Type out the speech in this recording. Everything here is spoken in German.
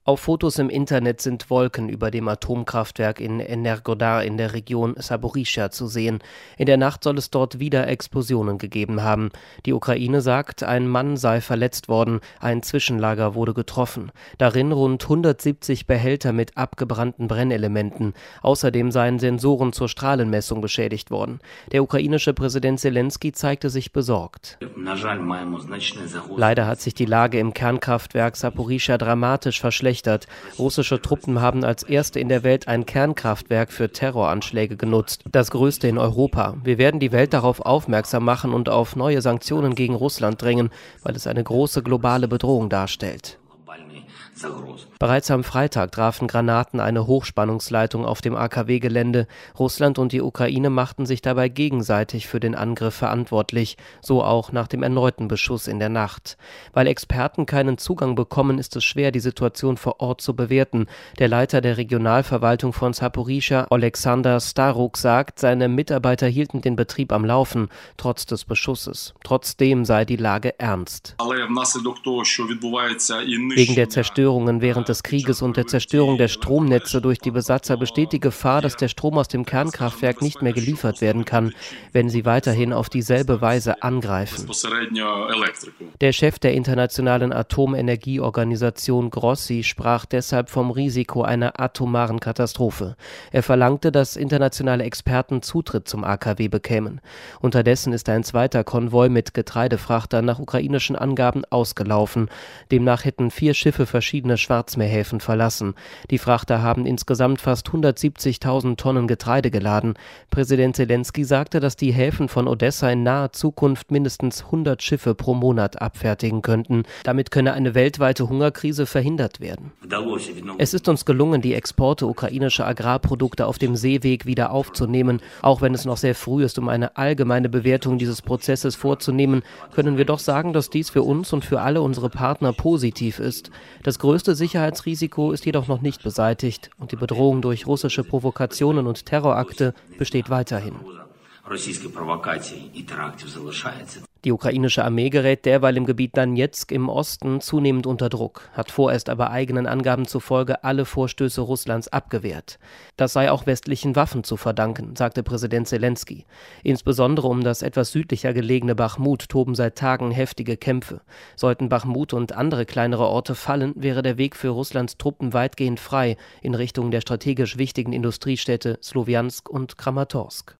Auf Fotos im Internet sind Wolken über dem Atomkraftwerk in Energodar in der Region Saporischschja zu sehen. In der Nacht soll es dort wieder Explosionen gegeben haben. Die Ukraine sagt, ein Mann sei verletzt worden, ein Zwischenlager wurde getroffen. Darin rund 170 Behälter mit abgebrannten Brennelementen. Außerdem seien Sensoren zur Strahlenmessung beschädigt worden. Der ukrainische Präsident Selenskyj zeigte sich besorgt. Leider hat sich die Lage im Kernkraftwerk Saporischschja dramatisch verschlechtert. Russische Truppen haben als erste in der Welt ein Kernkraftwerk für Terroranschläge genutzt, das größte in Europa. Wir werden die Welt darauf aufmerksam machen und auf neue Sanktionen gegen Russland drängen, weil es eine große globale Bedrohung darstellt. Bereits am Freitag trafen Granaten eine Hochspannungsleitung auf dem AKW-Gelände. Russland und die Ukraine machten sich dabei gegenseitig für den Angriff verantwortlich, so auch nach dem erneuten Beschuss in der Nacht. Weil Experten keinen Zugang bekommen, ist es schwer, die Situation vor Ort zu bewerten. Der Leiter der Regionalverwaltung von Saporischschja, Oleksandr Staruk, sagt, seine Mitarbeiter hielten den Betrieb am Laufen, trotz des Beschusses. Trotzdem sei die Lage ernst. Wegen der Zerstörungen während des Krieges und der Zerstörung der Stromnetze durch die Besatzer besteht die Gefahr, dass der Strom aus dem Kernkraftwerk nicht mehr geliefert werden kann, wenn sie weiterhin auf dieselbe Weise angreifen. Der Chef der Internationalen Atomenergieorganisation Grossi sprach deshalb vom Risiko einer atomaren Katastrophe. Er verlangte, dass internationale Experten Zutritt zum AKW bekämen. Unterdessen ist ein zweiter Konvoi mit Getreidefrachtern nach ukrainischen Angaben ausgelaufen. Demnach hätten 4 Schiffe verschiedene Schwarzmeerhäfen verlassen. Die Frachter haben insgesamt fast 170.000 Tonnen Getreide geladen. Präsident Selenskyj sagte, dass die Häfen von Odessa in naher Zukunft mindestens 100 Schiffe pro Monat abfertigen könnten. Damit könne eine weltweite Hungerkrise verhindert werden. Es ist uns gelungen, die Exporte ukrainischer Agrarprodukte auf dem Seeweg wieder aufzunehmen. Auch wenn es noch sehr früh ist, um eine allgemeine Bewertung dieses Prozesses vorzunehmen, können wir doch sagen, dass dies für uns und für alle unsere Partner positiv ist. Das größte Sicherheitsrisiko ist jedoch noch nicht beseitigt und die Bedrohung durch russische Provokationen und Terrorakte besteht weiterhin. Die ukrainische Armee gerät derweil im Gebiet Donezk im Osten zunehmend unter Druck, hat vorerst aber eigenen Angaben zufolge alle Vorstöße Russlands abgewehrt. Das sei auch westlichen Waffen zu verdanken, sagte Präsident Selenskyj. Insbesondere um das etwas südlicher gelegene Bachmut toben seit Tagen heftige Kämpfe. Sollten Bachmut und andere kleinere Orte fallen, wäre der Weg für Russlands Truppen weitgehend frei in Richtung der strategisch wichtigen Industriestädte Slowiansk und Kramatorsk.